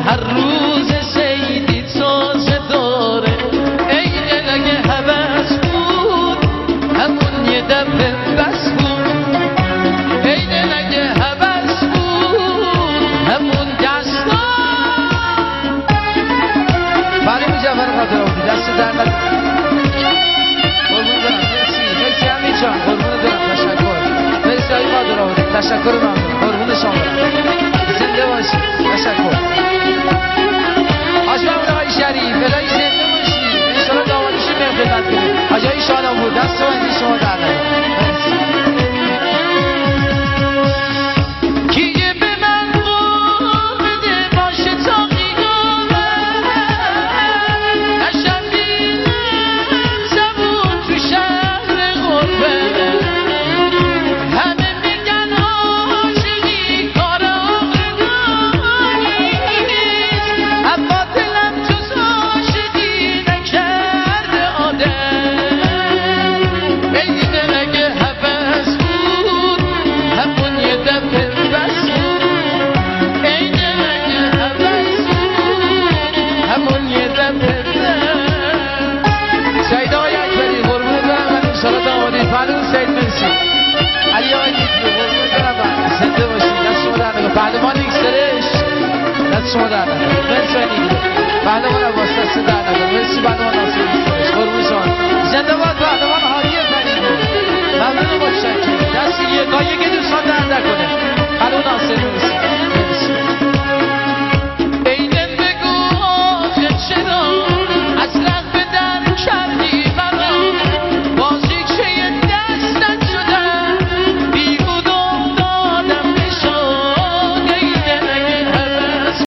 هر روز سیدی تازه داره ای دل اگه هوس بود همون یه دفعه بس بود ای دل اگه هوس بود همون دستا برای مجفر خاطر آبودی دست در نکن قربون دارم مرسی همین جان قربون دارم تشکر مرسی های خاطر آبودی تشکر ممنون قربون شما زنده باشید تشکر آشبه آقای شریف الهی زنده باشید انشاءالله دامادیشی بهم خدمت کنید حاجای شادم بود دست و بندی شما در نکن پهلوان ایکسرش دست شما در نکنه مرسی اینیگه پهلوان عباس دست در نکنه مرسی پهلوان ناصر ایکسرش قربون شما زنده باد پهلوان هادی فریدی ممنون متشکرم دست یکایی